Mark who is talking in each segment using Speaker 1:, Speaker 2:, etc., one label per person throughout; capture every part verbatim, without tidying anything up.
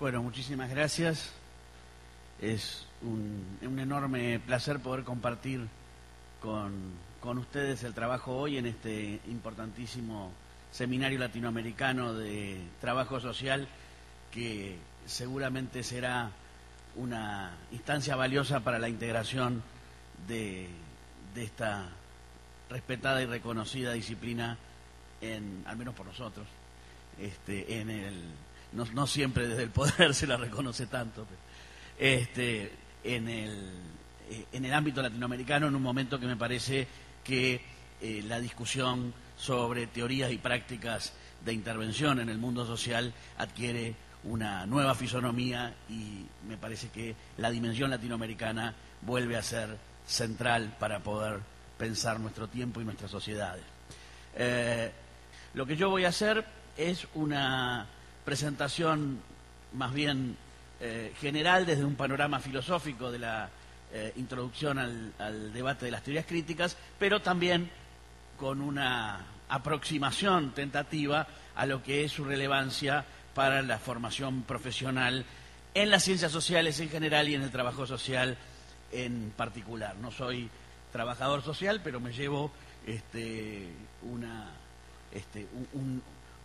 Speaker 1: Bueno, muchísimas gracias. Es un, un enorme placer poder compartir con, con ustedes el trabajo hoy en este importantísimo seminario latinoamericano de trabajo social, que seguramente será una instancia valiosa para la integración de, de esta respetada y reconocida disciplina, en, al menos por nosotros, este, en el, no, no siempre desde el poder se la reconoce tanto, pero, este, en el, en el ámbito latinoamericano, en un momento que me parece que eh, la discusión sobre teorías y prácticas de intervención en el mundo social adquiere una nueva fisonomía, y me parece que la dimensión latinoamericana vuelve a ser central para poder pensar nuestro tiempo y nuestras sociedades. Eh, lo que yo voy a hacer es una presentación más bien eh, general desde un panorama filosófico de la eh, introducción al, al debate de las teorías críticas, pero también con una aproximación tentativa a lo que es su relevancia para la formación profesional en las ciencias sociales en general y en el trabajo social en particular. No soy trabajador social, pero me llevo este, una, este, un,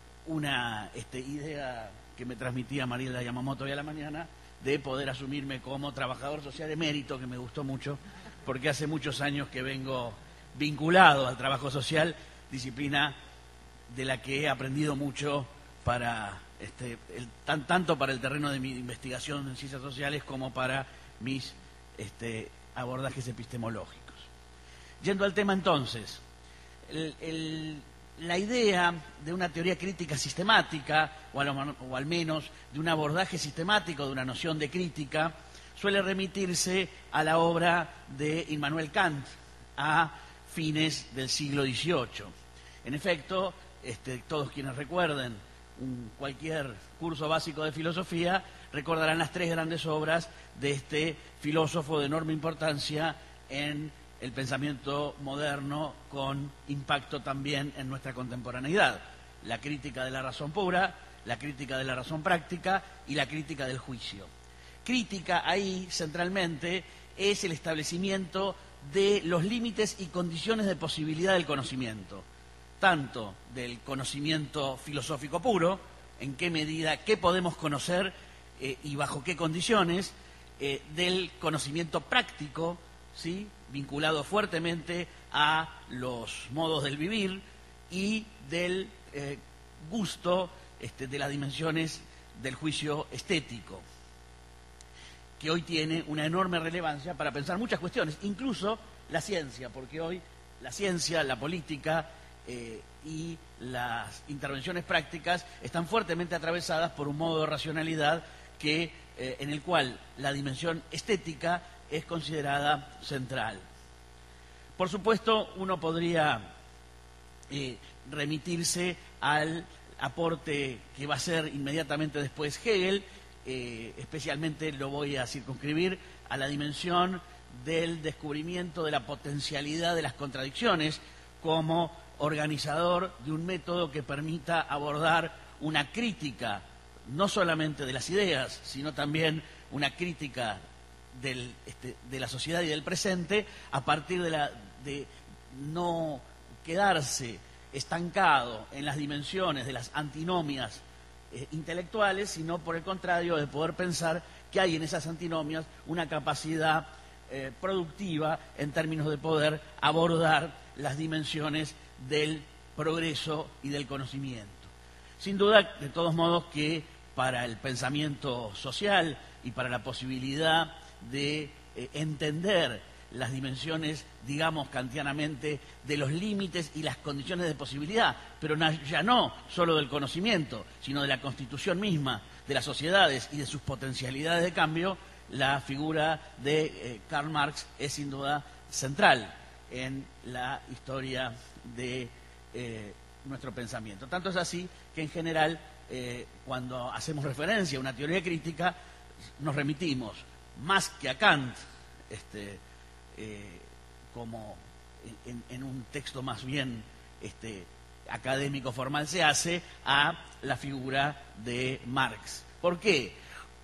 Speaker 1: una este, idea que me transmitía Mariela Yamamoto hoy a la mañana, de poder asumirme como trabajador social emérito, que me gustó mucho, porque hace muchos años que vengo vinculado al trabajo social, disciplina de la que he aprendido mucho para este, el, tan, tanto para el terreno de mi investigación en ciencias sociales como para mis este, abordajes epistemológicos. Yendo al tema entonces, el, el, la idea de una teoría crítica sistemática, o, a lo, o al menos de un abordaje sistemático de una noción de crítica, suele remitirse a la obra de Immanuel Kant a fines del siglo dieciocho. En efecto, este, todos quienes recuerden un, cualquier curso básico de filosofía recordarán las tres grandes obras de este filósofo de enorme importancia en el pensamiento moderno, con impacto también en nuestra contemporaneidad: la crítica de la razón pura, la crítica de la razón práctica y la crítica del juicio. Crítica ahí, centralmente, es el establecimiento de los límites y condiciones de posibilidad del conocimiento, tanto del conocimiento filosófico puro, en qué medida, qué podemos conocer eh, y bajo qué condiciones, eh, del conocimiento práctico, ¿sí?, vinculado fuertemente a los modos del vivir, y del eh, gusto este, de las dimensiones del juicio estético, que hoy tiene una enorme relevancia para pensar muchas cuestiones, incluso la ciencia, porque hoy la ciencia, la política eh, y las intervenciones prácticas están fuertemente atravesadas por un modo de racionalidad que, eh, en el cual la dimensión estética es considerada central. Por supuesto, uno podría eh, remitirse al aporte que va a hacer inmediatamente después Hegel, eh, especialmente lo voy a circunscribir a la dimensión del descubrimiento de la potencialidad de las contradicciones como organizador de un método que permita abordar una crítica no solamente de las ideas, sino también una crítica del, este, de la sociedad y del presente, a partir de, la, de no quedarse estancado en las dimensiones de las antinomias eh, intelectuales, sino por el contrario, de poder pensar que hay en esas antinomias una capacidad eh, productiva en términos de poder abordar las dimensiones del progreso y del conocimiento. Sin duda, de todos modos, que para el pensamiento social y para la posibilidad de eh, entender las dimensiones, digamos kantianamente, de los límites y las condiciones de posibilidad, pero ya no solo del conocimiento, sino de la constitución misma de las sociedades y de sus potencialidades de cambio, la figura de eh, Karl Marx es sin duda central en la historia de eh, nuestro pensamiento. Tanto es así que, en general, eh, cuando hacemos referencia a una teoría crítica, nos remitimos más que a Kant, este, eh, como en, en un texto más bien este, académico formal se hace, a la figura de Marx. ¿Por qué?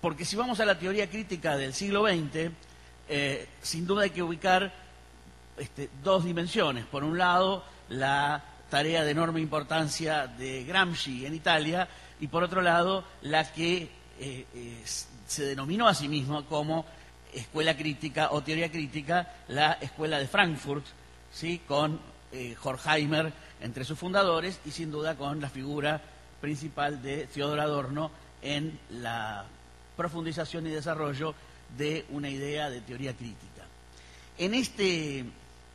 Speaker 1: Porque si vamos a la teoría crítica del siglo veinte, eh, sin duda hay que ubicar este, dos dimensiones. Por un lado, la tarea de enorme importancia de Gramsci en Italia, y por otro lado, la que eh, eh, se denominó a sí misma como escuela crítica o teoría crítica, la escuela de Frankfurt, ¿sí? Con eh, Horkheimer entre sus fundadores y sin duda con la figura principal de Theodor Adorno en la profundización y desarrollo de una idea de teoría crítica. En este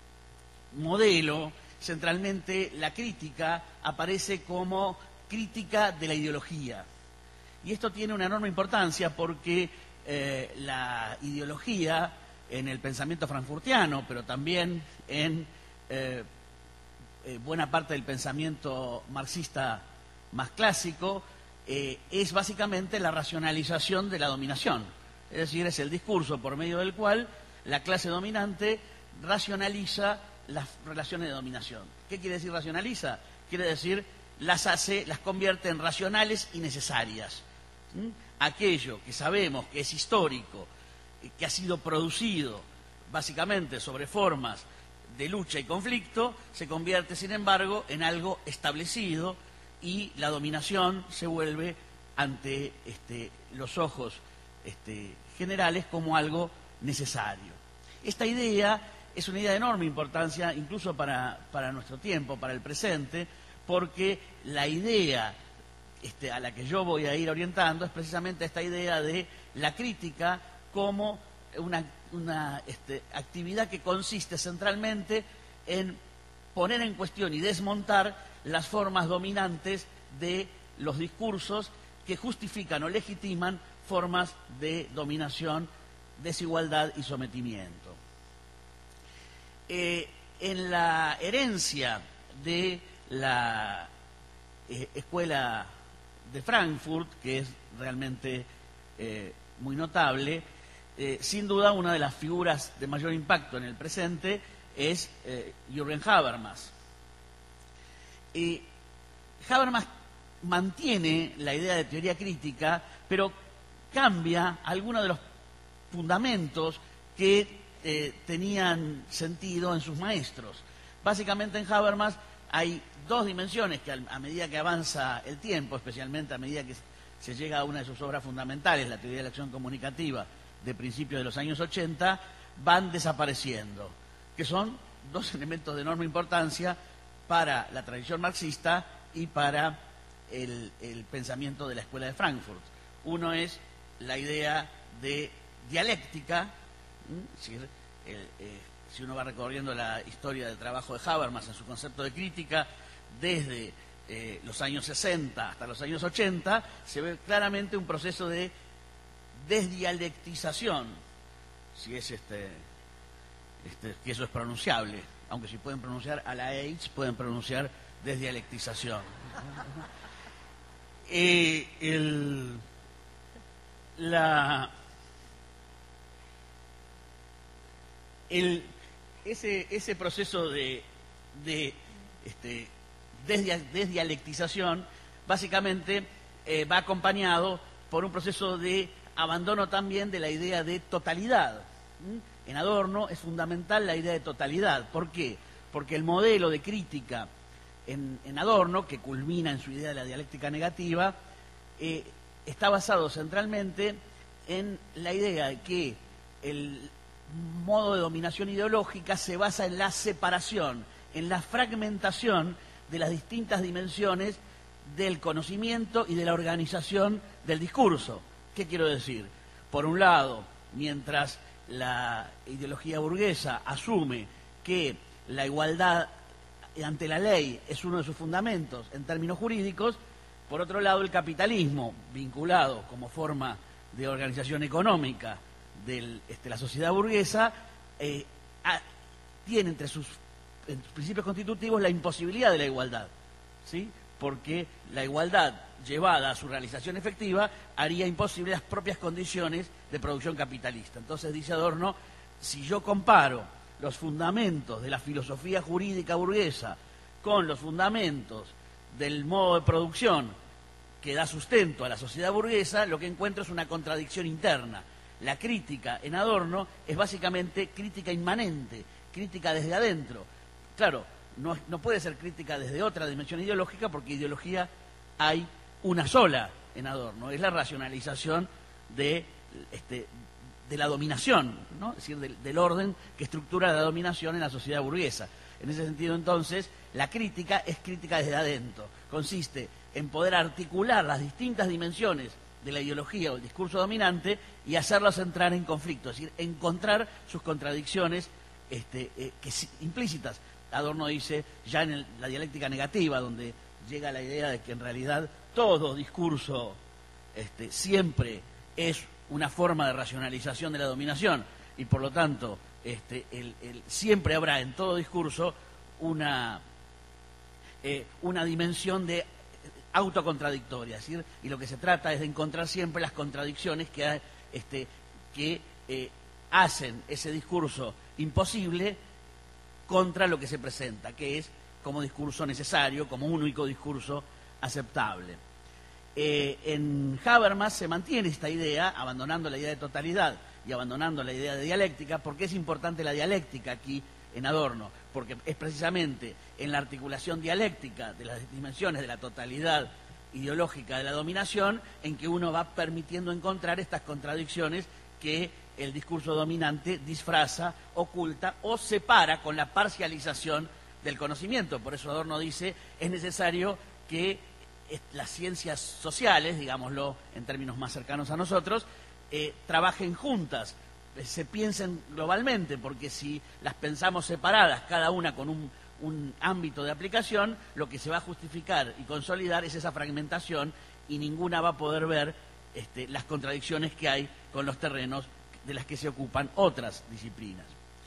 Speaker 1: modelo, centralmente, la crítica aparece como crítica de la ideología. Y esto tiene una enorme importancia porque eh, la ideología en el pensamiento frankfurtiano, pero también en eh, eh, buena parte del pensamiento marxista más clásico, eh, es básicamente la racionalización de la dominación. Es decir, es el discurso por medio del cual la clase dominante racionaliza las relaciones de dominación. ¿Qué quiere decir racionaliza? Quiere decir las hace, las convierte en racionales y necesarias. ¿Mm? Aquello que sabemos que es histórico, que ha sido producido básicamente sobre formas de lucha y conflicto, se convierte, sin embargo, en algo establecido y la dominación se vuelve ante este, los ojos este, generales como algo necesario. Esta idea es una idea de enorme importancia incluso para, para nuestro tiempo, para el presente, porque la idea este, a la que yo voy a ir orientando es precisamente esta idea de la crítica como una, una este, actividad que consiste centralmente en poner en cuestión y desmontar las formas dominantes de los discursos que justifican o legitiman formas de dominación, desigualdad y sometimiento. Eh, en la herencia de la eh, escuela de Frankfurt, que es realmente eh, muy notable, eh, sin duda una de las figuras de mayor impacto en el presente es eh, Jürgen Habermas. Y Habermas mantiene la idea de teoría crítica, pero cambia algunos de los fundamentos que eh, tenían sentido en sus maestros. Básicamente en Habermas hay dos dimensiones que a medida que avanza el tiempo, especialmente a medida que se llega a una de sus obras fundamentales, la teoría de la acción comunicativa de principios de los años ochenta, van desapareciendo, que son dos elementos de enorme importancia para la tradición marxista y para el, el pensamiento de la escuela de Frankfurt. Uno es la idea de dialéctica, es decir, el, eh, si uno va recorriendo la historia del trabajo de Habermas en su concepto de crítica, desde eh, los años sesenta hasta los años ochenta, se ve claramente un proceso de desdialectización, si es este, este que eso es pronunciable, aunque si pueden pronunciar a la H, pueden pronunciar desdialectización. eh, el, la, el, ese, ese proceso de, de este, desdialectización básicamente eh, va acompañado por un proceso de abandono también de la idea de totalidad. ¿Mm? En Adorno es fundamental la idea de totalidad. ¿Por qué? Porque el modelo de crítica en, en Adorno, que culmina en su idea de la dialéctica negativa, eh, está basado centralmente en la idea de que el modo de dominación ideológica se basa en la separación, en la fragmentación de las distintas dimensiones del conocimiento y de la organización del discurso. ¿Qué quiero decir? Por un lado, mientras la ideología burguesa asume que la igualdad ante la ley es uno de sus fundamentos en términos jurídicos, por otro lado el capitalismo, vinculado como forma de organización económica de este, la sociedad burguesa, eh, a, tiene entre sus, entre sus principios constitutivos la imposibilidad de la igualdad, ¿sí? Porque la igualdad llevada a su realización efectiva haría imposible las propias condiciones de producción capitalista. Entonces, dice Adorno, si yo comparo los fundamentos de la filosofía jurídica burguesa con los fundamentos del modo de producción que da sustento a la sociedad burguesa, lo que encuentro es una contradicción interna. La crítica en Adorno es básicamente crítica inmanente, crítica desde adentro. Claro, no, no puede ser crítica desde otra dimensión ideológica, porque ideología hay una sola en Adorno, es la racionalización de, este, de la dominación, ¿no? Es decir, del, del orden que estructura la dominación en la sociedad burguesa. En ese sentido, entonces, la crítica es crítica desde adentro. Consiste en poder articular las distintas dimensiones de la ideología o el discurso dominante y hacerlas entrar en conflicto, es decir, encontrar sus contradicciones este, eh, que, implícitas. Adorno dice, ya en el, la dialéctica negativa, donde llega la idea de que en realidad todo discurso este, siempre es una forma de racionalización de la dominación, y por lo tanto este, el, el, siempre habrá en todo discurso una, eh, una dimensión de autocontradictoria, es decir, y lo que se trata es de encontrar siempre las contradicciones que, este, que eh, hacen ese discurso imposible contra lo que se presenta, que es como discurso necesario, como único discurso aceptable. Eh, en Habermas se mantiene esta idea, abandonando la idea de totalidad y abandonando la idea de dialéctica. ¿Por qué es importante la dialéctica aquí en Adorno? Porque es precisamente en la articulación dialéctica de las dimensiones de la totalidad ideológica de la dominación en que uno va permitiendo encontrar estas contradicciones que el discurso dominante disfraza, oculta o separa con la parcialización del conocimiento. Por eso Adorno dice, es necesario que las ciencias sociales, digámoslo en términos más cercanos a nosotros, eh, trabajen juntas, se piensen globalmente, porque si las pensamos separadas, cada una con un, un ámbito de aplicación, lo que se va a justificar y consolidar es esa fragmentación, y ninguna va a poder ver este, las contradicciones que hay con los terrenos de las que se ocupan otras disciplinas.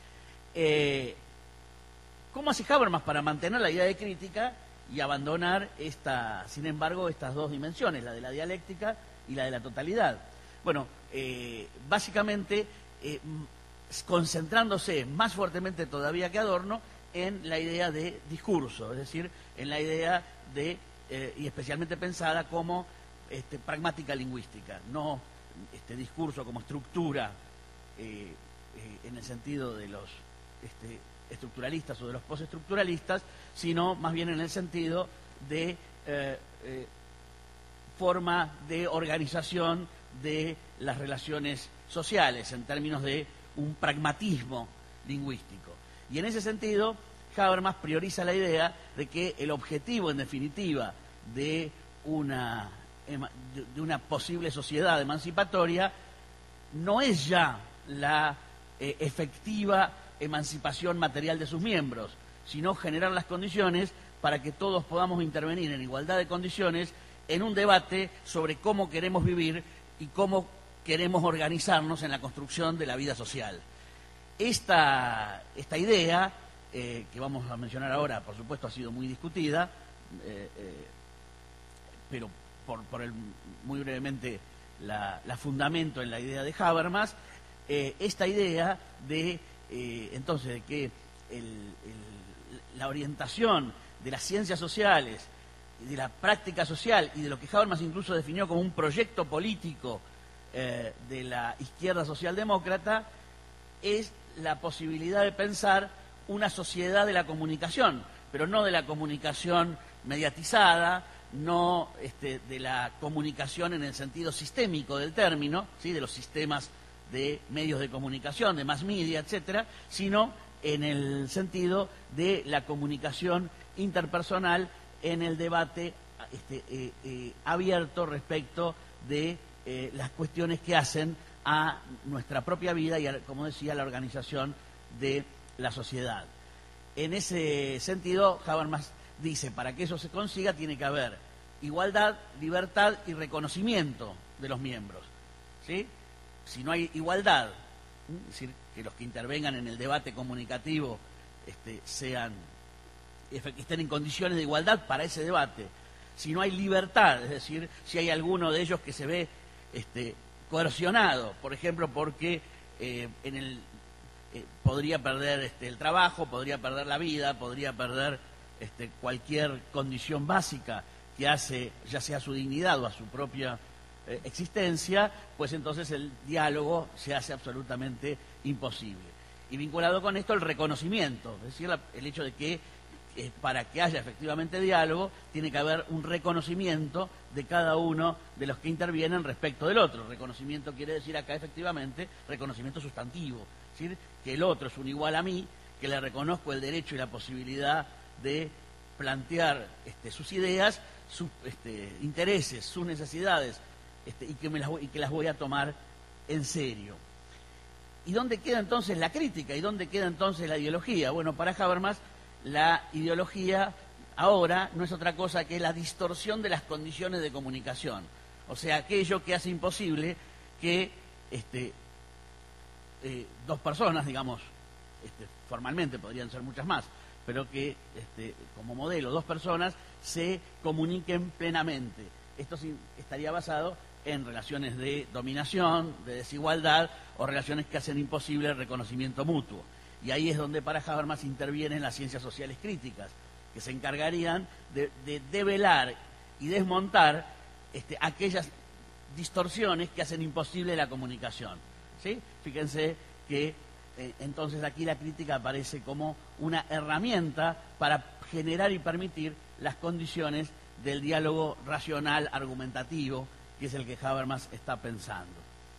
Speaker 1: Eh, ¿Cómo hace Habermas para mantener la idea de crítica y abandonar, esta, sin embargo, estas dos dimensiones, la de la dialéctica y la de la totalidad? Bueno, eh, básicamente eh, concentrándose más fuertemente todavía que Adorno en la idea de discurso, es decir, en la idea de, eh, y especialmente pensada como este, pragmática lingüística, no este discurso como estructura eh, eh, en el sentido de los este, estructuralistas o de los postestructuralistas, sino más bien en el sentido de eh, eh, forma de organización de las relaciones sociales, en términos de un pragmatismo lingüístico. Y en ese sentido, Habermas prioriza la idea de que el objetivo, en definitiva, de una, de una posible sociedad emancipatoria no es ya la eh, efectiva emancipación material de sus miembros, sino generar las condiciones para que todos podamos intervenir en igualdad de condiciones en un debate sobre cómo queremos vivir y cómo queremos organizarnos en la construcción de la vida social. Esta, esta idea, eh, que vamos a mencionar ahora, por supuesto ha sido muy discutida, eh, eh, pero por, por el, muy brevemente la, la fundamento en la idea de Habermas, eh, esta idea de, eh, entonces, de que el, el, la orientación de las ciencias sociales, de la práctica social y de lo que Habermas incluso definió como un proyecto político eh, de la izquierda socialdemócrata, es la posibilidad de pensar una sociedad de la comunicación, pero no de la comunicación mediatizada, no este, de la comunicación en el sentido sistémico del término, ¿sí?, de los sistemas de medios de comunicación, de mass media, etcétera, sino en el sentido de la comunicación interpersonal en el debate este, eh, eh, abierto respecto de eh, las cuestiones que hacen a nuestra propia vida y, a, como decía, a la organización de la sociedad. En ese sentido, Habermas dice, para que eso se consiga tiene que haber igualdad, libertad y reconocimiento de los miembros, ¿sí? Si no hay igualdad, es decir, que los que intervengan en el debate comunicativo este, sean, estén en condiciones de igualdad para ese debate. Si no hay libertad, es decir, si hay alguno de ellos que se ve este, coercionado, por ejemplo, porque eh, en el, eh, podría perder este, el trabajo, podría perder la vida, podría perder este, cualquier condición básica que hace ya sea a su dignidad o a su propia eh, existencia, pues entonces el diálogo se hace absolutamente imposible. Y vinculado con esto el reconocimiento, es decir, la, el hecho de que eh, para que haya efectivamente diálogo tiene que haber un reconocimiento de cada uno de los que intervienen respecto del otro. Reconocimiento quiere decir acá efectivamente reconocimiento sustantivo, es decir, que el otro es un igual a mí, que le reconozco el derecho y la posibilidad de plantear este, sus ideas, sus este, intereses, sus necesidades, este, y, que me las, y que las voy a tomar en serio. ¿Y dónde queda entonces la crítica? ¿Y dónde queda entonces la ideología? Bueno, para Habermas, la ideología ahora no es otra cosa que la distorsión de las condiciones de comunicación. O sea, aquello que hace imposible que este, eh, dos personas, digamos, este, formalmente podrían ser muchas más, pero que este, como modelo dos personas se comuniquen plenamente. Esto sí estaría basado en relaciones de dominación, de desigualdad o relaciones que hacen imposible el reconocimiento mutuo. Y ahí es donde para Habermas intervienen las ciencias sociales críticas, que se encargarían de, de develar y desmontar este, aquellas distorsiones que hacen imposible la comunicación, ¿sí? Fíjense que eh, entonces aquí la crítica aparece como una herramienta para generar y permitir las condiciones del diálogo racional argumentativo, que es el que Habermas está pensando.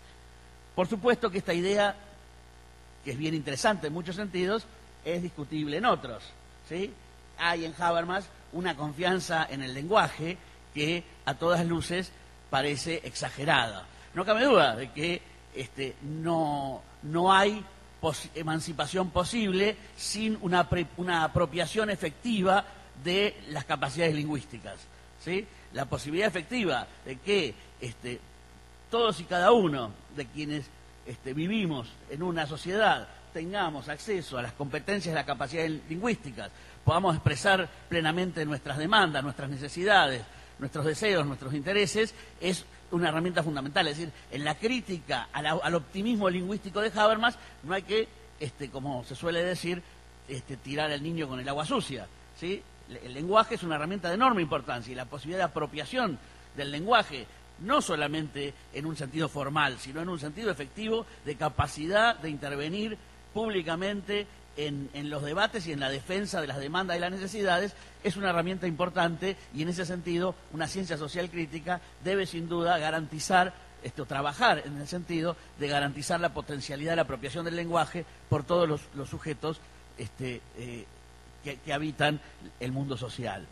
Speaker 1: Por supuesto que esta idea, que es bien interesante en muchos sentidos, es discutible en otros, ¿sí? Hay en Habermas una confianza en el lenguaje que a todas luces parece exagerada. No cabe duda de que este, no, no hay pos emancipación posible sin una, una apropiación efectiva de las capacidades lingüísticas, ¿sí? La posibilidad efectiva de que este, todos y cada uno de quienes este, vivimos en una sociedad tengamos acceso a las competencias y las capacidades lingüísticas, podamos expresar plenamente nuestras demandas, nuestras necesidades, nuestros deseos, nuestros intereses, es una herramienta fundamental. Es decir, en la crítica a la, al optimismo lingüístico de Habermas no hay que, este, como se suele decir, este, tirar al niño con el agua sucia, ¿sí? El lenguaje es una herramienta de enorme importancia y la posibilidad de apropiación del lenguaje, no solamente en un sentido formal, sino en un sentido efectivo de capacidad de intervenir públicamente en, en los debates y en la defensa de las demandas y las necesidades, es una herramienta importante y en ese sentido una ciencia social crítica debe sin duda garantizar, este, o trabajar en el sentido de garantizar la potencialidad de la apropiación del lenguaje por todos los, los sujetos este, eh, que, que habitan el mundo social.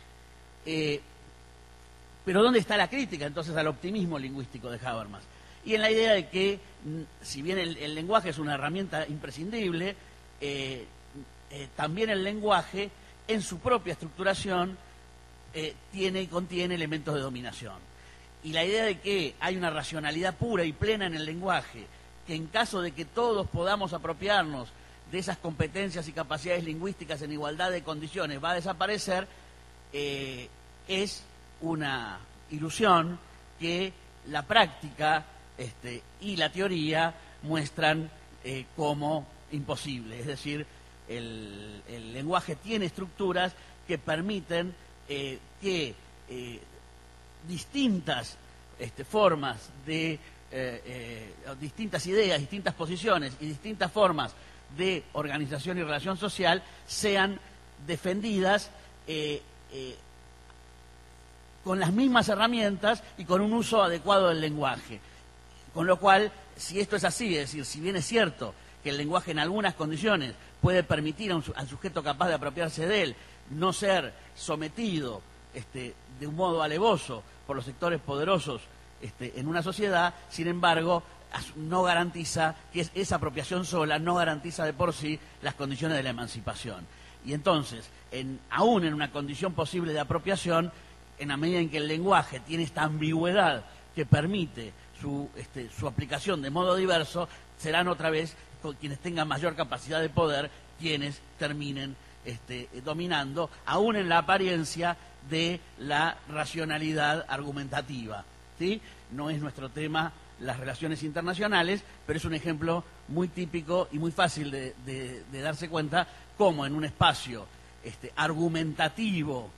Speaker 1: Eh, pero ¿dónde está la crítica entonces al optimismo lingüístico de Habermas? Y en la idea de que, si bien el, el lenguaje es una herramienta imprescindible, eh, eh, también el lenguaje, en su propia estructuración, eh, tiene y contiene elementos de dominación. Y la idea de que hay una racionalidad pura y plena en el lenguaje, que en caso de que todos podamos apropiarnos de esas competencias y capacidades lingüísticas en igualdad de condiciones, va a desaparecer, eh, es una ilusión que la práctica este, y la teoría muestran eh, como imposible. Es decir, el, el lenguaje tiene estructuras que permiten eh, que eh, distintas este, formas de, eh, eh, distintas ideas, distintas posiciones y distintas formas de organización y relación social sean defendidas eh, eh, con las mismas herramientas y con un uso adecuado del lenguaje. Con lo cual, si esto es así, es decir, si bien es cierto que el lenguaje en algunas condiciones puede permitir a un, al sujeto capaz de apropiarse de él no ser sometido este, de un modo alevoso por los sectores poderosos este, en una sociedad, sin embargo, no garantiza, que es, esa apropiación sola no garantiza de por sí las condiciones de la emancipación. Y entonces, en, aún en una condición posible de apropiación, en la medida en que el lenguaje tiene esta ambigüedad que permite su, este, su aplicación de modo diverso, serán otra vez quienes tengan mayor capacidad de poder quienes terminen este, dominando, aún en la apariencia de la racionalidad argumentativa, ¿sí? No es nuestro tema las relaciones internacionales, pero es un ejemplo muy típico y muy fácil de, de, de darse cuenta cómo en un espacio este, argumentativo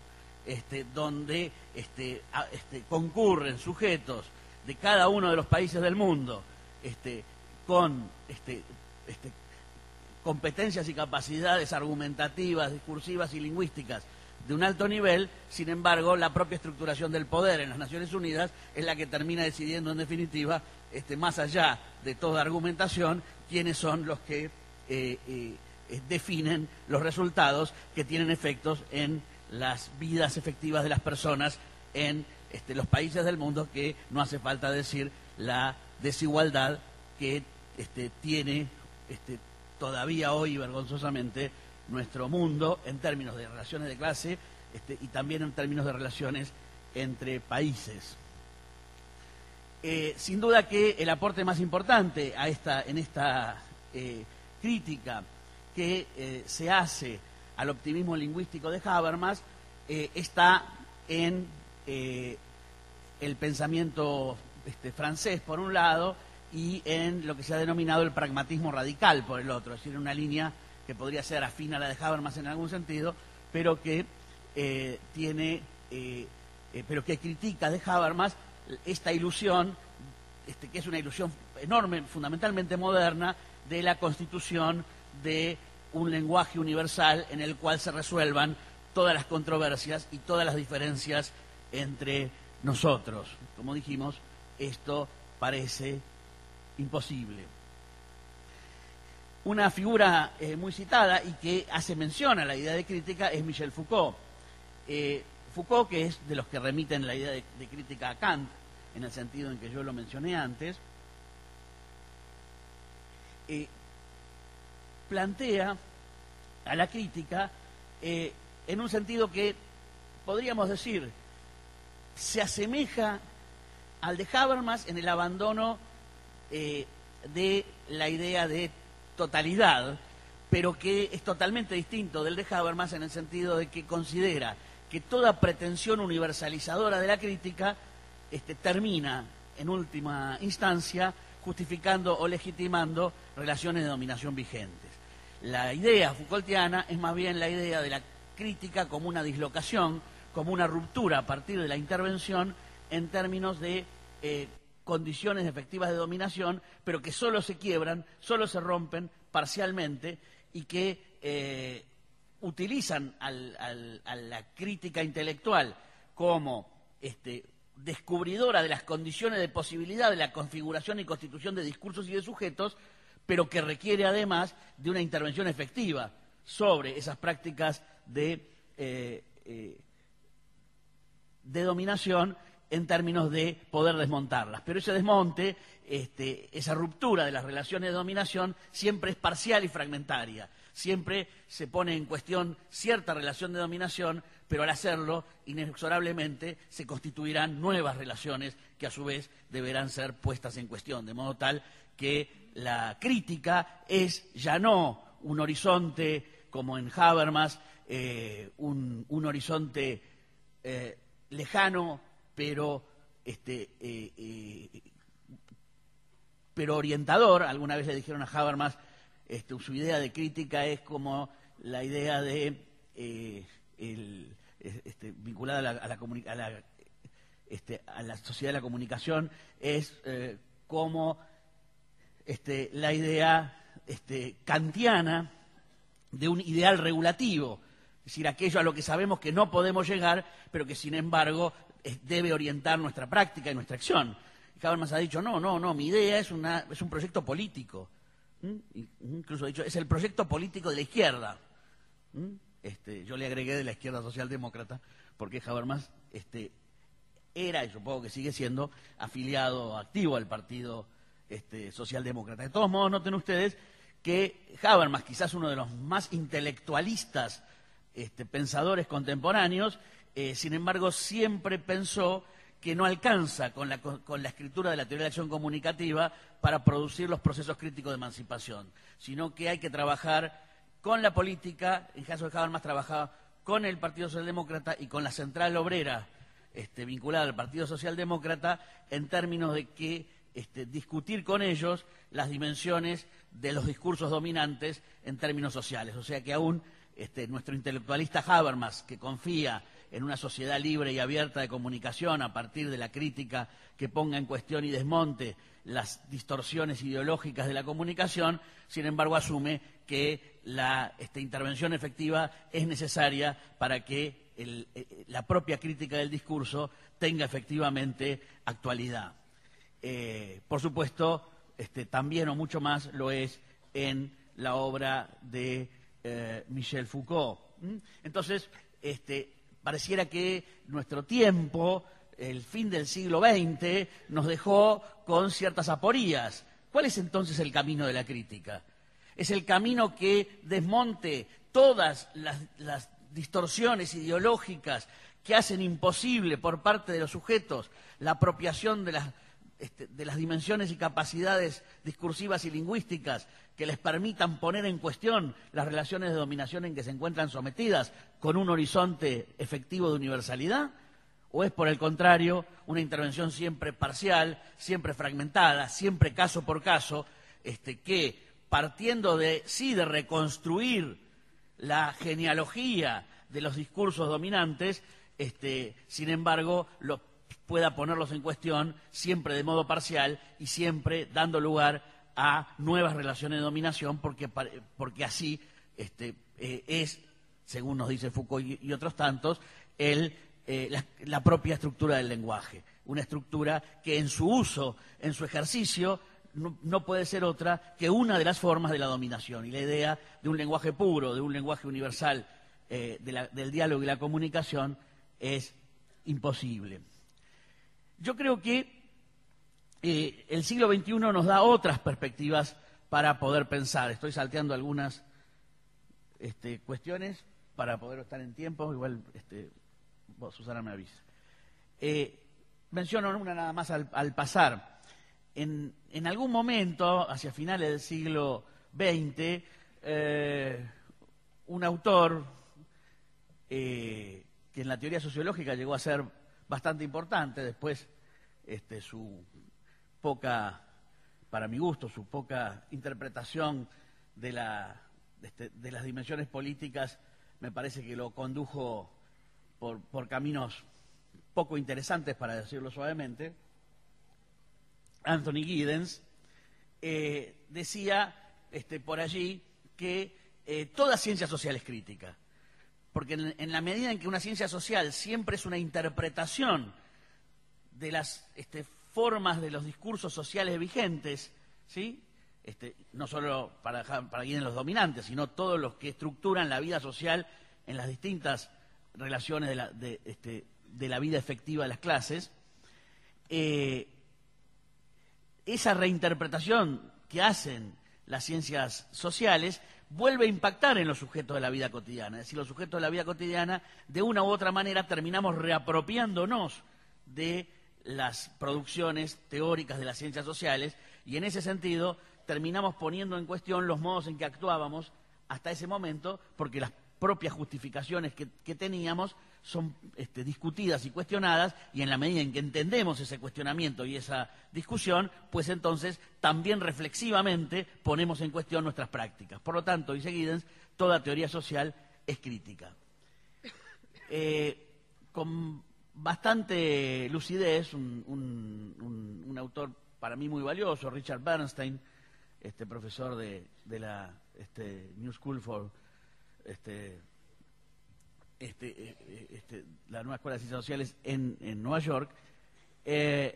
Speaker 1: este, donde este, a, este, concurren sujetos de cada uno de los países del mundo este, con este, este, competencias y capacidades argumentativas, discursivas y lingüísticas de un alto nivel. Sin embargo, la propia estructuración del poder en las Naciones Unidas es la que termina decidiendo, en definitiva, este, más allá de toda argumentación, quiénes son los que eh, eh, definen los resultados que tienen efectos en las vidas efectivas de las personas en este, los países del mundo, que no hace falta decir la desigualdad que este, tiene este, todavía hoy vergonzosamente nuestro mundo en términos de relaciones de clase este, y también en términos de relaciones entre países. Eh, sin duda que el aporte más importante a esta, en esta eh, crítica que eh, se hace al optimismo lingüístico de Habermas eh, está en eh, el pensamiento este, francés, por un lado, y en lo que se ha denominado el pragmatismo radical, por el otro, es decir, una línea que podría ser afín a la de Habermas en algún sentido, pero que eh, tiene, eh, eh, pero que critica de Habermas esta ilusión, este, que es una ilusión enorme, fundamentalmente moderna, de la constitución de un lenguaje universal en el cual se resuelvan todas las controversias y todas las diferencias entre nosotros. Como dijimos, esto parece imposible. Una figura eh, muy citada y que hace mención a la idea de crítica es Michel Foucault. Eh, Foucault, que es de los que remiten la idea de, de crítica a Kant, en el sentido en que yo lo mencioné antes, eh, plantea a la crítica eh, en un sentido que podríamos decir se asemeja al de Habermas en el abandono eh, de la idea de totalidad, pero que es totalmente distinto del de Habermas en el sentido de que considera que toda pretensión universalizadora de la crítica este, termina, en última instancia, justificando o legitimando relaciones de dominación vigentes. La idea Foucaultiana es más bien la idea de la crítica como una dislocación, como una ruptura a partir de la intervención en términos de eh, condiciones efectivas de dominación, pero que solo se quiebran, solo se rompen parcialmente y que eh, utilizan al, al, a la crítica intelectual como este, descubridora de las condiciones de posibilidad de la configuración y constitución de discursos y de sujetos, pero que requiere además de una intervención efectiva sobre esas prácticas de, eh, eh, de dominación en términos de poder desmontarlas. Pero ese desmonte, este, esa ruptura de las relaciones de dominación siempre es parcial y fragmentaria. Siempre se pone en cuestión cierta relación de dominación, pero al hacerlo, inexorablemente, se constituirán nuevas relaciones que a su vez deberán ser puestas en cuestión, de modo tal que la crítica es ya no un horizonte, como en Habermas, eh, un, un horizonte eh, lejano, pero, este, eh, eh, pero orientador. Alguna vez le dijeron a Habermas, este, su idea de crítica es como la idea de, eh, el, este, vinculada a la, a la, a la, este, a la sociedad de la comunicación, es eh, como este, la idea este, kantiana de un ideal regulativo, es decir, aquello a lo que sabemos que no podemos llegar, pero que sin embargo debe orientar nuestra práctica y nuestra acción. Y Habermas ha dicho, no, no, no, mi idea es, una, es un proyecto político. ¿Mm? Incluso ha dicho, es el proyecto político de la izquierda. ¿Mm? Este, yo le agregué de la izquierda socialdemócrata, porque Habermas este, era, y supongo que sigue siendo, afiliado activo al Partido este, Socialdemócrata. De todos modos, noten ustedes que Habermas, quizás uno de los más intelectualistas este, pensadores contemporáneos, Eh, sin embargo, siempre pensó que no alcanza con la, con la escritura de la teoría de la acción comunicativa para producir los procesos críticos de emancipación, sino que hay que trabajar con la política. En caso de Habermas trabajaba con el Partido Socialdemócrata y con la Central Obrera este, vinculada al Partido Socialdemócrata, en términos de que este, discutir con ellos las dimensiones de los discursos dominantes en términos sociales. O sea que aún este, nuestro intelectualista Habermas, que confía en una sociedad libre y abierta de comunicación a partir de la crítica que ponga en cuestión y desmonte las distorsiones ideológicas de la comunicación, sin embargo asume que la este, intervención efectiva es necesaria para que el, eh, la propia crítica del discurso tenga efectivamente actualidad. Eh, por supuesto, este, también o mucho más lo es en la obra de eh, Michel Foucault. ¿Mm? Entonces, este, pareciera que nuestro tiempo, el fin del siglo veinte, nos dejó con ciertas aporías. ¿Cuál es entonces el camino de la crítica? Es el camino que desmonte todas las, las distorsiones ideológicas que hacen imposible por parte de los sujetos la apropiación de las, este, de las dimensiones y capacidades discursivas y lingüísticas que les permitan poner en cuestión las relaciones de dominación en que se encuentran sometidas con un horizonte efectivo de universalidad. ¿O es, por el contrario, una intervención siempre parcial, siempre fragmentada, siempre caso por caso, este, que, partiendo de, sí, de reconstruir la genealogía de los discursos dominantes, este, sin embargo, lo, pueda ponerlos en cuestión siempre de modo parcial y siempre dando lugar a nuevas relaciones de dominación, porque, porque así este, eh, es, según nos dice Foucault y, y otros tantos, el... Eh, la, la propia estructura del lenguaje, una estructura que en su uso, en su ejercicio, no, no puede ser otra que una de las formas de la dominación. Y la idea de un lenguaje puro, de un lenguaje universal, eh, de la, del diálogo y la comunicación, es imposible. Yo creo que eh, el siglo veintiuno nos da otras perspectivas para poder pensar. Estoy salteando algunas este, cuestiones para poder estar en tiempo, igual... Este, Vos, Susana, me avisa. Eh, menciono una nada más al, al pasar. En, en algún momento, hacia finales del siglo veinte, eh, un autor eh, que en la teoría sociológica llegó a ser bastante importante, después este, su poca, para mi gusto, su poca interpretación de, la, este, de las dimensiones políticas, me parece que lo condujo Por, por caminos poco interesantes, para decirlo suavemente. Anthony Giddens eh, decía este, por allí que eh, toda ciencia social es crítica, porque en, en la medida en que una ciencia social siempre es una interpretación de las este, formas de los discursos sociales vigentes, ¿sí? este, no solo para, para Giddens los dominantes, sino todos los que estructuran la vida social en las distintas relaciones de la, de, este, de la vida efectiva de las clases, eh, esa reinterpretación que hacen las ciencias sociales vuelve a impactar en los sujetos de la vida cotidiana. Es decir, los sujetos de la vida cotidiana, de una u otra manera, terminamos reapropiándonos de las producciones teóricas de las ciencias sociales y, en ese sentido, terminamos poniendo en cuestión los modos en que actuábamos hasta ese momento, porque las propias justificaciones que, que teníamos son este, discutidas y cuestionadas, y en la medida en que entendemos ese cuestionamiento y esa discusión, pues entonces también reflexivamente ponemos en cuestión nuestras prácticas. Por lo tanto, dice Giddens, toda teoría social es crítica. Eh, con bastante lucidez, un, un, un, un autor para mí muy valioso, Richard Bernstein, este profesor de, de la este, New School for Este, este, este, la nueva Escuela de Ciencias Sociales en, en Nueva York, eh,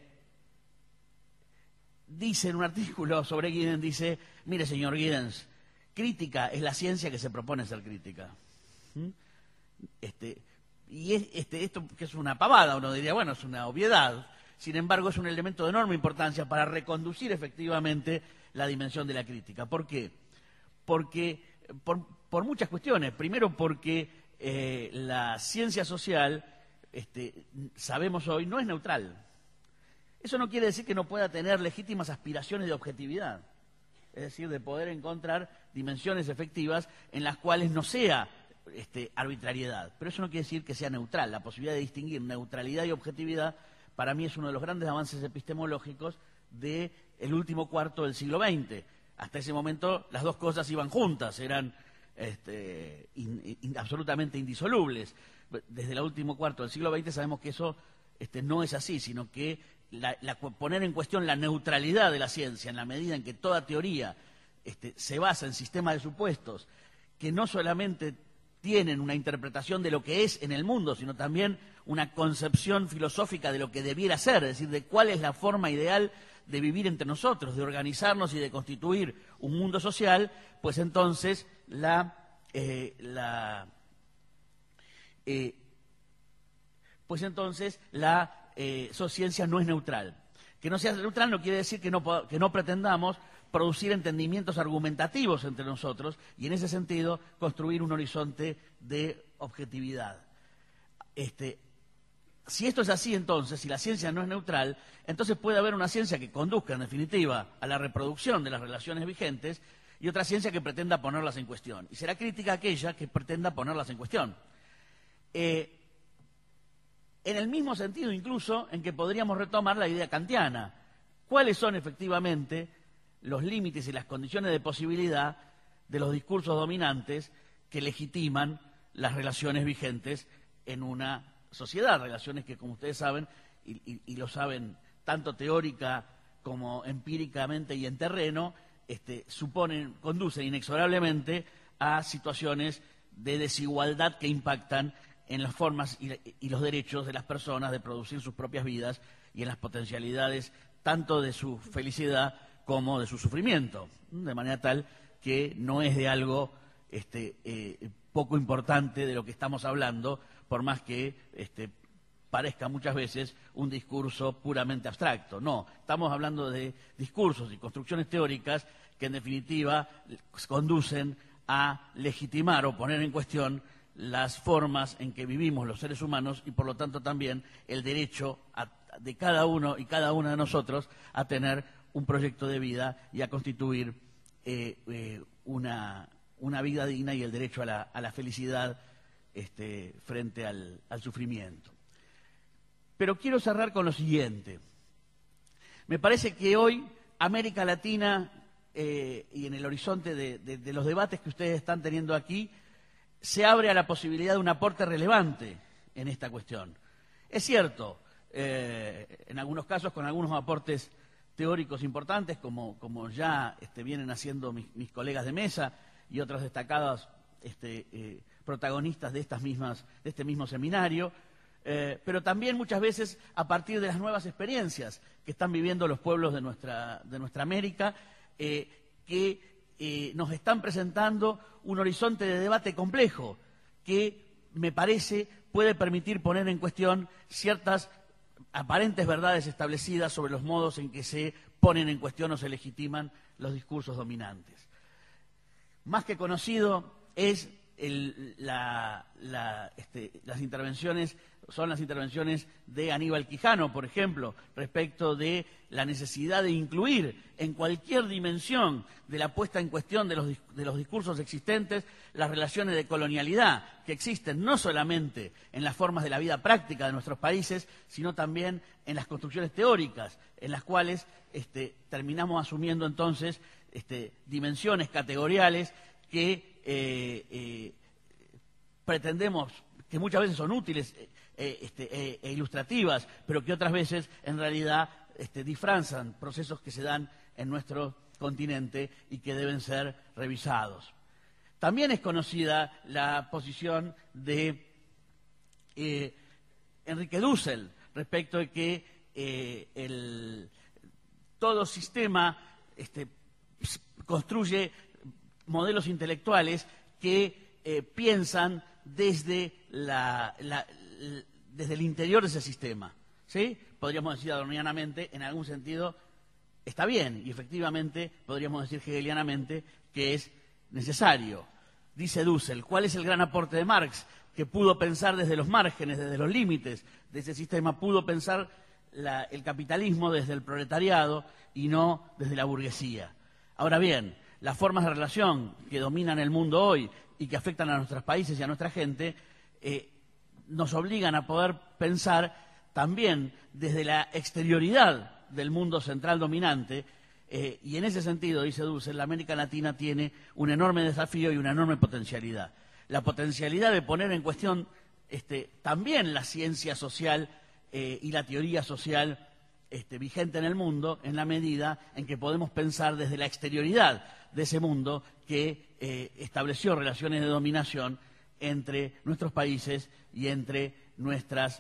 Speaker 1: dice en un artículo sobre Giddens, dice, mire señor Giddens, crítica es la ciencia que se propone ser crítica. ¿Mm? Este, y es, este, esto que es una pavada, uno diría, bueno, es una obviedad, sin embargo es un elemento de enorme importancia para reconducir efectivamente la dimensión de la crítica. ¿Por qué? Porque, por, por muchas cuestiones. Primero porque eh, la ciencia social, este, sabemos hoy, no es neutral. Eso no quiere decir que no pueda tener legítimas aspiraciones de objetividad, es decir, de poder encontrar dimensiones efectivas en las cuales no sea este, arbitrariedad. Pero eso no quiere decir que sea neutral. La posibilidad de distinguir neutralidad y objetividad, para mí, es uno de los grandes avances epistemológicos del último cuarto del siglo veinte. Hasta ese momento las dos cosas iban juntas, eran este, in, in, absolutamente indisolubles. desde el último cuarto del siglo veinte sabemos que eso este, no es así, sino que la, la, poner en cuestión la neutralidad de la ciencia en la medida en que toda teoría este, se basa en sistemas de supuestos que no solamente tienen una interpretación de lo que es en el mundo, sino también una concepción filosófica de lo que debiera ser, es decir, de cuál es la forma ideal de vivir entre nosotros, de organizarnos y de constituir un mundo social, pues entonces la, eh, la eh, pues entonces la eh, ciencia no es neutral. Que no sea neutral no quiere decir que no, que no pretendamos producir entendimientos argumentativos entre nosotros y en ese sentido construir un horizonte de objetividad. Este, si esto es así entonces, si la ciencia no es neutral, entonces puede haber una ciencia que conduzca en definitiva a la reproducción de las relaciones vigentes y otra ciencia que pretenda ponerlas en cuestión. Y será crítica aquella que pretenda ponerlas en cuestión. Eh, en el mismo sentido incluso en que podríamos retomar la idea kantiana. ¿Cuáles son efectivamente los límites y las condiciones de posibilidad de los discursos dominantes que legitiman las relaciones vigentes en una sociedad? Relaciones que, como ustedes saben, y, y, y lo saben tanto teórica como empíricamente y en terreno, este, suponen, conducen inexorablemente a situaciones de desigualdad que impactan en las formas y, y los derechos de las personas de producir sus propias vidas y en las potencialidades tanto de su felicidad como de su sufrimiento, de manera tal que no es de algo este, eh, poco importante de lo que estamos hablando, por más que este, parezca muchas veces un discurso puramente abstracto. No, estamos hablando de discursos y construcciones teóricas que en definitiva conducen a legitimar o poner en cuestión las formas en que vivimos los seres humanos y por lo tanto también el derecho a, de cada uno y cada una de nosotros a tener un proyecto de vida y a constituir eh, eh, una, una vida digna y el derecho a la, a la felicidad este, frente al, al sufrimiento. Pero quiero cerrar con lo siguiente. Me parece que hoy América Latina eh, y en el horizonte de, de, de los debates que ustedes están teniendo aquí se abre a la posibilidad de un aporte relevante en esta cuestión. Es cierto, eh, en algunos casos con algunos aportes teóricos importantes, como, como ya este, vienen haciendo mis, mis colegas de mesa y otros destacados este, eh, protagonistas de, estas mismas, de este mismo seminario, eh, pero también muchas veces a partir de las nuevas experiencias que están viviendo los pueblos de nuestra, de nuestra América, eh, que eh, nos están presentando un horizonte de debate complejo que me parece puede permitir poner en cuestión ciertas aparentes verdades establecidas sobre los modos en que se ponen en cuestión o se legitiman los discursos dominantes. Más que conocido es el, la, la, este, las intervenciones, son las intervenciones de Aníbal Quijano, por ejemplo, respecto de la necesidad de incluir en cualquier dimensión de la puesta en cuestión de los, de los discursos existentes las relaciones de colonialidad que existen no solamente en las formas de la vida práctica de nuestros países, sino también en las construcciones teóricas, en las cuales este, terminamos asumiendo entonces este, dimensiones categoriales que eh, eh, pretendemos, que muchas veces son útiles eh, este, eh, e ilustrativas, pero que otras veces en realidad este, disfrazan procesos que se dan en nuestro continente y que deben ser revisados. También es conocida la posición de eh, Enrique Dussel respecto de que eh, el, todo sistema este, construye modelos intelectuales que eh, piensan desde, la, la, desde el interior de ese sistema, ¿sí? Podríamos decir adornianamente, en algún sentido, está bien, y efectivamente podríamos decir hegelianamente que es necesario. Dice Dussel, ¿cuál es el gran aporte de Marx? Que pudo pensar desde los márgenes, desde los límites de ese sistema, pudo pensar la, el capitalismo desde el proletariado y no desde la burguesía. Ahora bien, las formas de relación que dominan el mundo hoy y que afectan a nuestros países y a nuestra gente eh, nos obligan a poder pensar también desde la exterioridad del mundo central dominante eh, y en ese sentido, dice Dussel, la América Latina tiene un enorme desafío y una enorme potencialidad. La potencialidad de poner en cuestión este, también la ciencia social eh, y la teoría social este, vigente en el mundo, en la medida en que podemos pensar desde la exterioridad de ese mundo que eh, estableció relaciones de dominación entre nuestros países y entre nuestras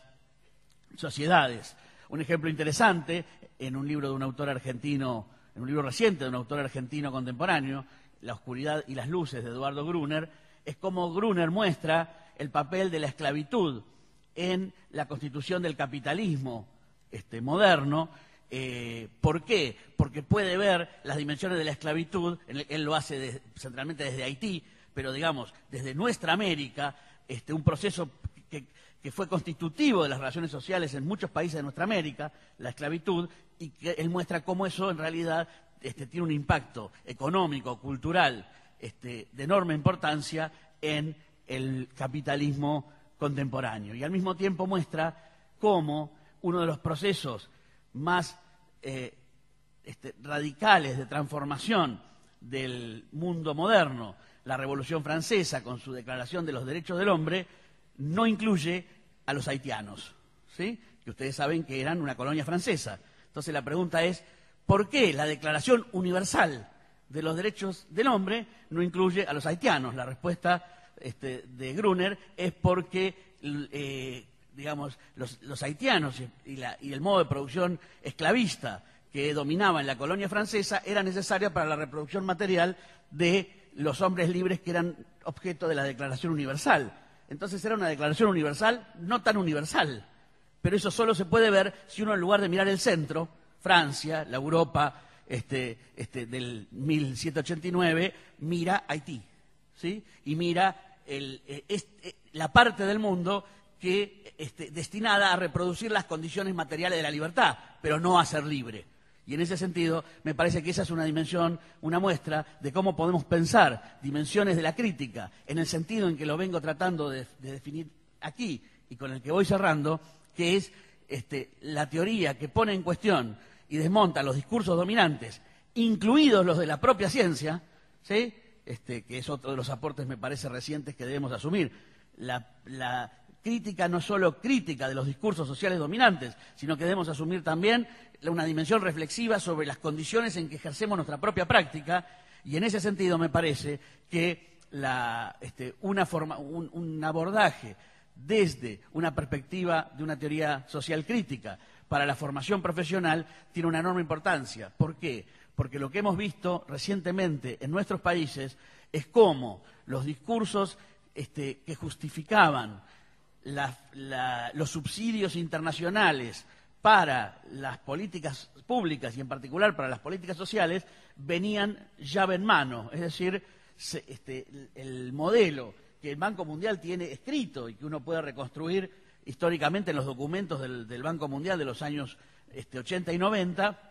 Speaker 1: sociedades. Un ejemplo interesante, en un libro de un autor argentino, en un libro reciente de un autor argentino contemporáneo, La oscuridad y las luces, de Eduardo Gruner, es cómo Gruner muestra el papel de la esclavitud en la constitución del capitalismo este, moderno. Eh, ¿Por qué? Porque puede ver las dimensiones de la esclavitud, él lo hace de, centralmente desde Haití, pero digamos, desde nuestra América, este, un proceso que, que fue constitutivo de las relaciones sociales en muchos países de nuestra América, la esclavitud, y que él muestra cómo eso en realidad este, tiene un impacto económico, cultural, este, de enorme importancia en el capitalismo contemporáneo. Y al mismo tiempo muestra cómo uno de los procesos más eh, este, radicales de transformación del mundo moderno, la Revolución Francesa, con su Declaración de los Derechos del Hombre, no incluye a los haitianos, ¿sí? Que ustedes saben que eran una colonia francesa. Entonces la pregunta es, ¿por qué la Declaración Universal de los Derechos del Hombre no incluye a los haitianos? La respuesta este, de Gruner es porque eh, digamos, los, los haitianos y, la, y el modo de producción esclavista que dominaba en la colonia francesa era necesaria para la reproducción material de los hombres libres que eran objeto de la Declaración Universal. Entonces era una Declaración Universal no tan universal, pero eso solo se puede ver si uno, en lugar de mirar el centro, Francia, la Europa este, este, del mil setecientos ochenta y nueve, mira Haití, ¿sí? Y mira el, eh, este, la parte del mundo que este, destinada a reproducir las condiciones materiales de la libertad, pero no a ser libre. Y en ese sentido, me parece que esa es una dimensión, una muestra de cómo podemos pensar dimensiones de la crítica, en el sentido en que lo vengo tratando de, de definir aquí y con el que voy cerrando, que es este, la teoría que pone en cuestión y desmonta los discursos dominantes, incluidos los de la propia ciencia, ¿sí? Este, que es otro de los aportes, me parece, recientes que debemos asumir. La, la crítica no solo crítica de los discursos sociales dominantes, sino que debemos asumir también una dimensión reflexiva sobre las condiciones en que ejercemos nuestra propia práctica, y en ese sentido me parece que la, este, una forma, un, un abordaje desde una perspectiva de una teoría social crítica para la formación profesional tiene una enorme importancia. ¿Por qué? Porque lo que hemos visto recientemente en nuestros países es cómo los discursos este, que justificaban La, la, los subsidios internacionales para las políticas públicas y en particular para las políticas sociales venían llave en mano, es decir, se, este, el, el modelo que el Banco Mundial tiene escrito y que uno puede reconstruir históricamente en los documentos del, del Banco Mundial de los años este, ochenta y noventa,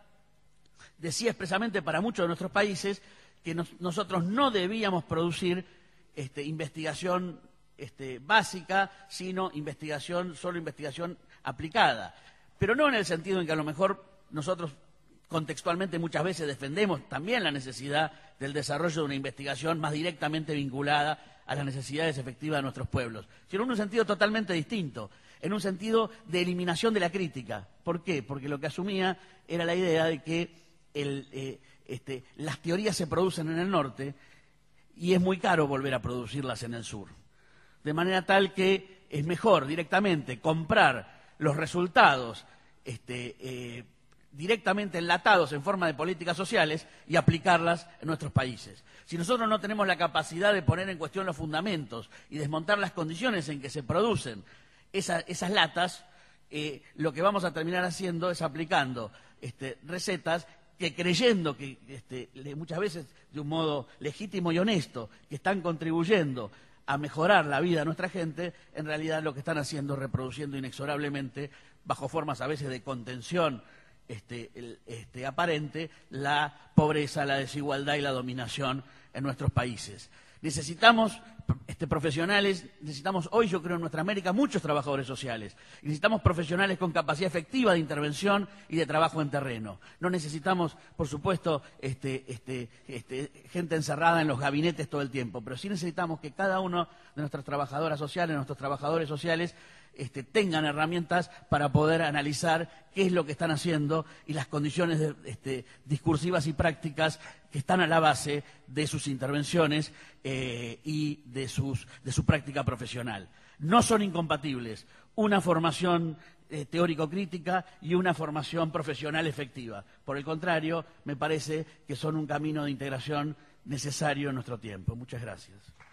Speaker 1: decía expresamente para muchos de nuestros países que nos, nosotros no debíamos producir este, investigación Este, básica, sino investigación, solo investigación aplicada. Pero no en el sentido en que a lo mejor nosotros contextualmente muchas veces defendemos también la necesidad del desarrollo de una investigación más directamente vinculada a las necesidades efectivas de nuestros pueblos, sino en un sentido totalmente distinto, en un sentido de eliminación de la crítica. ¿Por qué? Porque lo que asumía era la idea de que el, eh, este, las teorías se producen en el norte y es muy caro volver a producirlas en el sur. De manera tal que es mejor directamente comprar los resultados este, eh, directamente enlatados en forma de políticas sociales y aplicarlas en nuestros países. Si nosotros no tenemos la capacidad de poner en cuestión los fundamentos y desmontar las condiciones en que se producen esa, esas latas, eh, lo que vamos a terminar haciendo es aplicando este, recetas que, creyendo que este, muchas veces de un modo legítimo y honesto, que están contribuyendo a mejorar la vida de nuestra gente, en realidad lo que están haciendo es reproduciendo inexorablemente, bajo formas a veces de contención este, el, este, aparente, la pobreza, la desigualdad y la dominación en nuestros países. Necesitamos este, profesionales, necesitamos hoy, yo creo, en nuestra América, muchos trabajadores sociales. Y necesitamos profesionales con capacidad efectiva de intervención y de trabajo en terreno. No necesitamos, por supuesto, este, este, este, gente encerrada en los gabinetes todo el tiempo, pero sí necesitamos que cada uno de nuestras trabajadoras sociales, nuestros trabajadores sociales, Este, tengan herramientas para poder analizar qué es lo que están haciendo y las condiciones de, este, discursivas y prácticas que están a la base de sus intervenciones eh, y de, sus, de su práctica profesional. No son incompatibles una formación eh, teórico-crítica y una formación profesional efectiva. Por el contrario, me parece que son un camino de integración necesario en nuestro tiempo. Muchas gracias.